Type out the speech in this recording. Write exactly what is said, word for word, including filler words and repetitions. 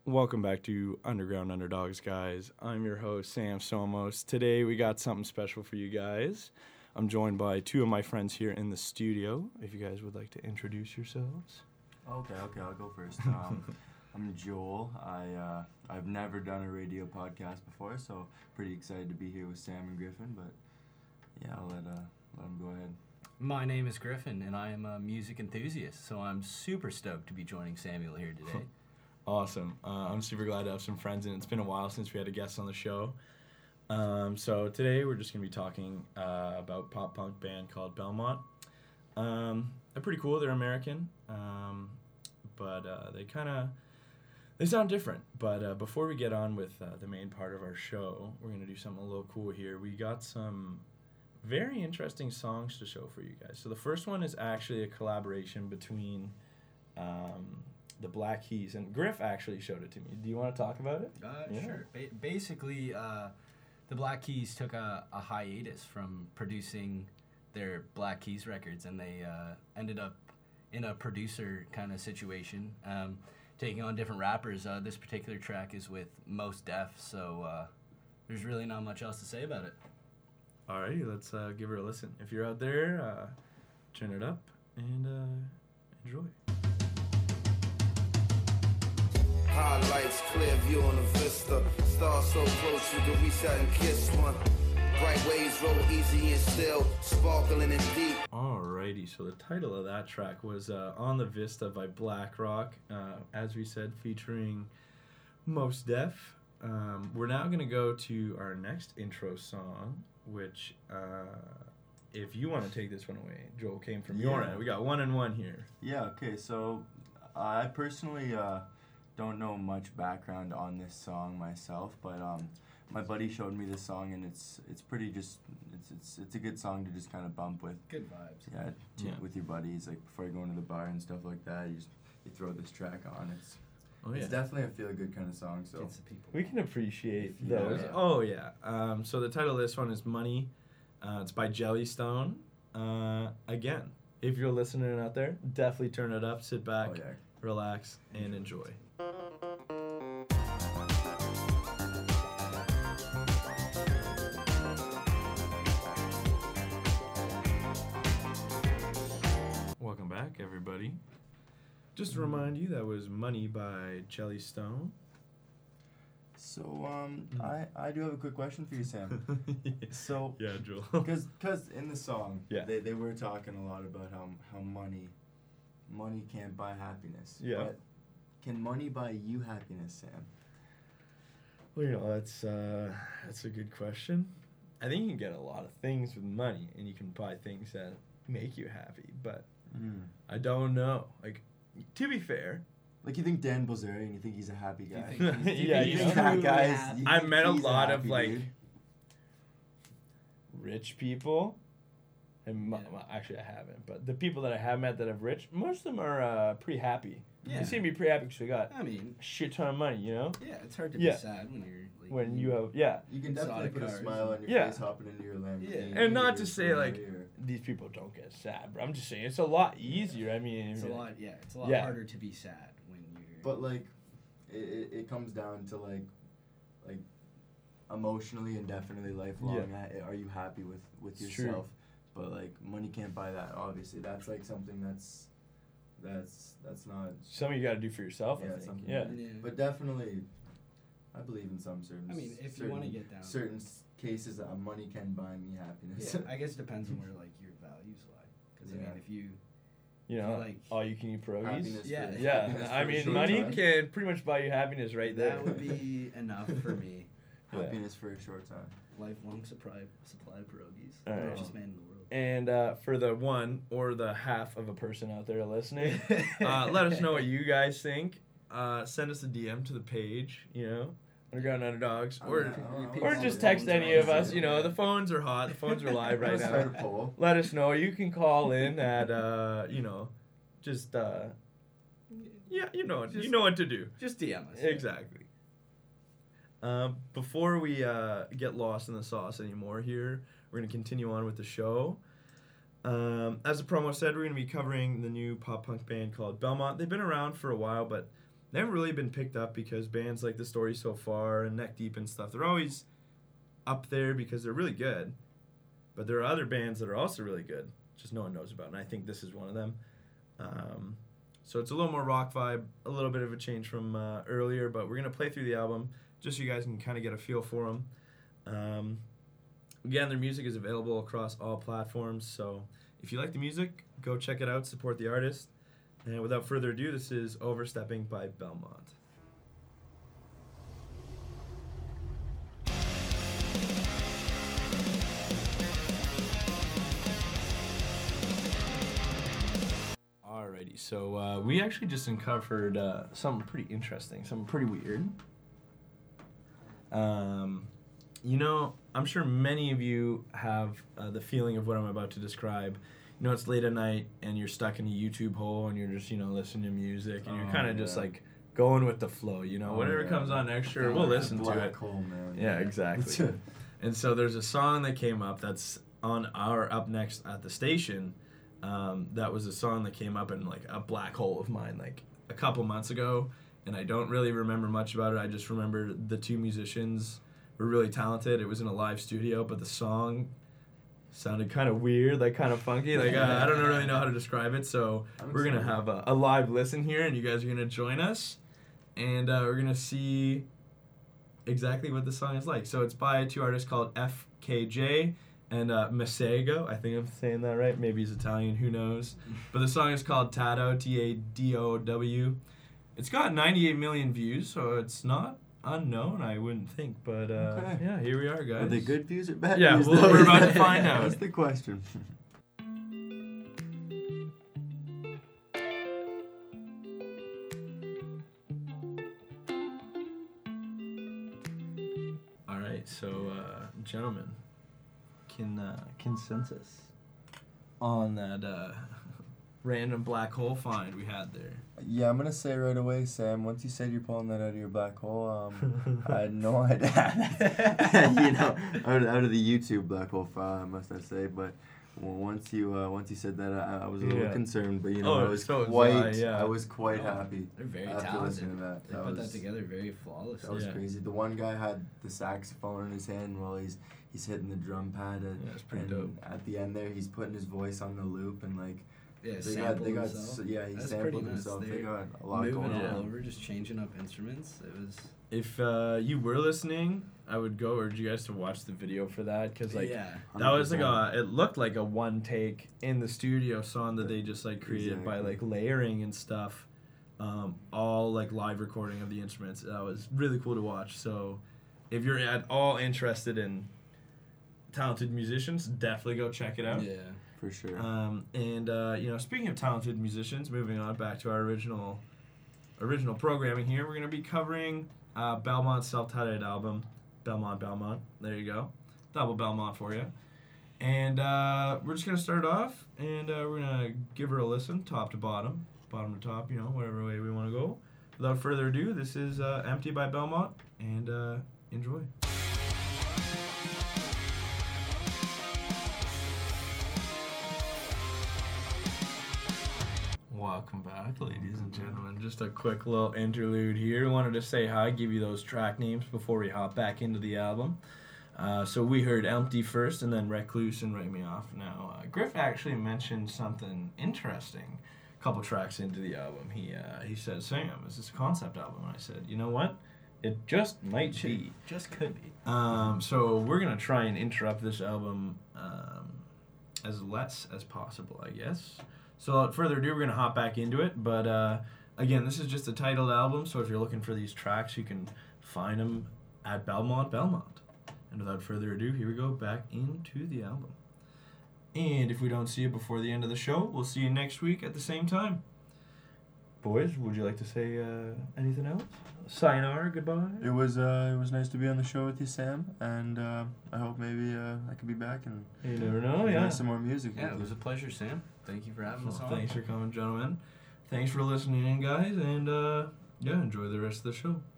Welcome back to Underground Underdogs, guys. I'm your host, Sam Somos. Today we got something special for you guys. I'm joined by two of my friends here in the studio. If you guys would like to introduce yourselves. Okay, okay, I'll go first. Um, I'm Joel. I, uh, I've never done a radio podcast before, so pretty excited to be here with Sam and Griffin, but yeah, I'll let, uh, let them go ahead. My name is Griffin, and I am a music enthusiast, so I'm super stoked to be joining Samuel here today. Awesome. Uh, I'm super glad to have some friends, and it's been a while since we had a guest on the show. Um, so today we're just going to be talking uh, about pop punk band called Belmont. Um, they're pretty cool. They're American, um, but uh, they kind of they sound different. But uh, before we get on with uh, the main part of our show, we're going to do something a little cool here. We got some very interesting songs to show for you guys. So the first one is actually a collaboration between Um, the Black Keys, and Griff actually showed it to me. Do you want to talk about it? Uh, Yeah. Sure. Ba- basically, uh, the Black Keys took a, a hiatus from producing their Black Keys records, and they uh, ended up in a producer kind of situation, um, taking on different rappers. Uh, this particular track is with Mos Def, so uh, there's really not much else to say about it. Alrighty, let's uh, give her a listen. If you're out there, uh, turn it up and uh, enjoy. Highlights, clear view on the vista. Stars so close you can reach out and kiss one. Bright waves roll easy and still, sparkling and deep. Alrighty, so the title of that track was uh, On the Vista by Black Rock, uh, as we said, featuring Mos Def. Um, we're now going to go to our next intro song, which, uh, if you want to take this one away, Joel, came from your Yeah. end. We got one and one here. Yeah, okay, so I personally uh, don't know much background on this song myself, but um, my buddy showed me this song, and it's it's pretty just, it's it's it's a good song to just kind of bump with. Good vibes. Yeah, to, Yeah. with your buddies, like before you go into the bar and stuff like that, you just you throw this track on. It's Oh, it's definitely a feel-good kind of song, so. Gets the people. We can appreciate If you know those. it. Oh, yeah. Um, so the title of this one is Money. Uh, it's by Jellystone. Uh, again, if you're listening out there, definitely turn it up, sit back, Oh, yeah. relax, and enjoy. Welcome back, everybody. Just to remind you, that was Money by Jellystone. So, um, Mm. I, I do have a quick question for you, Sam. So, yeah, Joel. because cause in the song, Yeah. they, they were talking a lot about how how money money can't buy happiness. Yeah. But can money buy you happiness, Sam? Well, you know, that's uh, that's a good question. I think you can get a lot of things with money, and you can buy things that make you happy. But Mm. I don't know. Like, to be fair, Like, you think Dan Bilzerian, you think he's a happy Do you guy? think he's- do you Yeah, think you he's know. think that truly guy's- happy? you I think met a he's lot of happy like dude? rich people, and mo- Yeah. well, actually I haven't. But the people that I have met that have rich, most of them are uh, pretty happy. Yeah. They seem to be pretty happy because they got I mean, a shit ton of money. You know, yeah, it's hard to Yeah. be sad when you're like when you have yeah. You can definitely Exotic put a cars. smile on your Yeah. face hopping into your Lamborghini. Yeah. And not or to say, Ferrari like, or- These people don't get sad, but I'm just saying it's a lot easier. I mean, it's a lot. Yeah, it's a lot Yeah. harder to be sad when you're. But like, it, it, it comes down to like, like, emotionally and definitely lifelong. ha- Are you happy with with It's true. yourself? But like, money can't buy that. Obviously, that's like something that's, that's that's not. something you got to do for yourself. Yeah, I think. something- Yeah. yeah. But definitely, I believe in some certain. I mean, if you certain, wanna get down- certain s- cases that money can buy me happiness. yeah, I guess it depends on where like your values lie. Because I Yeah. mean, if you You I know, feel like all you can eat pierogies. Happiness Yeah. for- Yeah, happiness I for a mean, short money time. can pretty much buy you happiness right there. that would be enough for me. Yeah. Happiness for a short time. Lifelong supply supply of pierogies. All The right. richest man in the world. And uh, for the one or the half of a person out there listening, uh, let us know what you guys think. Uh, send us a D M to the page, you know, Underground Underdogs, I or don't know, I don't know. or just text any of us. You know, the phones are hot. The phones are live right Let's start a now. poll. Let us know. You can call in at, uh, you know, just uh, yeah, you know, you Just- know what to do. Just D M us. Exactly. Um, before we uh, get lost in the sauce anymore here, we're going to continue on with the show. Um, as the promo said, we're going to be covering the new pop punk band called Belmont. They've been around for a while, but they haven't really been picked up because bands like The Story So Far and Neck Deep and stuff, they're always up there because they're really good. But there are other bands that are also really good, just no one knows about, and I think this is one of them. Um, so it's a little more rock vibe, a little bit of a change from uh, earlier, but we're going to play through the album just so you guys can kind of get a feel for them. Um, again, their music is available across all platforms, so if you like the music, go check it out, support the artist. And without further ado, this is Overstepping by Belmont. Alrighty, so uh, we actually just uncovered uh, something pretty interesting, something pretty weird. Um, you know, I'm sure many of you have uh, the feeling of what I'm about to describe. You know, it's late at night and you're stuck in a YouTube hole and you're just, you know, listening to music and you're Oh, kind of yeah. just like going with the flow, you know, Oh, whatever yeah. comes on next, sure, Like we'll a listen to black it. hole, man. Yeah, exactly. And so there's a song that came up that's on our Up Next at the station. Um, that was a song that came up in like a black hole of mine like a couple months ago, and I don't really remember much about it. I just remember the two musicians were really talented. It was in a live studio, but the song sounded kind of weird, like kind of funky. Like uh, I don't really know how to describe it. So I'm we're gonna excited. have a, a live listen here, and you guys are gonna join us, and uh, we're gonna see exactly what the song is like. So it's by two artists called F K J and uh, Masego. I think I'm saying that right. Maybe he's Italian. Who knows? But the song is called Tado, T A D O W. It's got ninety-eight million views, so it's not unknown, I wouldn't think. But uh, Okay. yeah, here we are, guys. Are they good views or bad Yeah, views? well, we're about to find out. That's the question. All right, so uh, gentlemen, can uh, consensus on that uh, random black hole find we had there. Yeah, I'm gonna say right away, Sam. Once you said you're pulling that out of your black hole, um, I had no idea. you know, out of, out of the YouTube black hole file, I must I say. But well, once you uh, once you said that, I, I was a little Yeah. concerned. But you know, Oh, I was so was quite I, yeah. I was quite Oh, happy. They're very after talented. listening to that. They That put was- that together very flawlessly. That was Yeah. crazy. The one guy had the saxophone in his hand while he's he's hitting the drum pad. And, Yeah, it's pretty and dope. At the end there, he's putting his voice on the loop and like. Yeah, They got, sampled they got, himself. s- yeah, he That's sampled pretty nuts. himself. They They're got a lot moving going all on. over, just changing up instruments. It was If uh, you were listening, I would go urge you guys to watch the video for that, because like yeah. that was like one hundred a it looked like a one take in the studio song that they just like created by Exactly. like layering and stuff, um, all like live recording of the instruments. That was really cool to watch. So if you're at all interested in talented musicians, definitely go check it out. Yeah. For sure. Um, and uh, you know, speaking of talented musicians, moving on back to our original original programming here, we're gonna be covering uh, Belmont's self-titled album, Belmont Belmont. There you go, double Belmont for you. And uh, we're just gonna start off, and uh, we're gonna give her a listen, top to bottom, bottom to top, you know, whatever way we want to go. Without further ado, this is uh, Empty by Belmont, and uh, enjoy. Welcome back, ladies and gentlemen. Just a quick little interlude here. Wanted to say hi, give you those track names before we hop back into the album. Uh, so we heard Empty first, and then Recluse and Write Me Off. Now, uh, Griff actually mentioned something interesting a couple tracks into the album. He uh, he said, Sam, is this a concept album? And I said, you know what? It just might be. Just could be. Um, so we're going to try and interrupt this album um, as less as possible, I guess. So without further ado, we're going to hop back into it. But uh, again, this is just a titled album, so if you're looking for these tracks, you can find them at Belmont Belmont. And without further ado, here we go back into the album. And if we don't see you before the end of the show, we'll see you next week at the same time. Boys, would you like to say uh, anything else? Sayonara, goodbye. It was uh, it was nice to be on the show with you, Sam, and uh, I hope maybe uh, I could be back and You never know, enjoy yeah. some more music. Yeah, with it you. was a pleasure, Sam. Thank you for having us Well, on. thanks for coming, gentlemen. Thanks for listening in, guys, and uh, yeah, enjoy the rest of the show.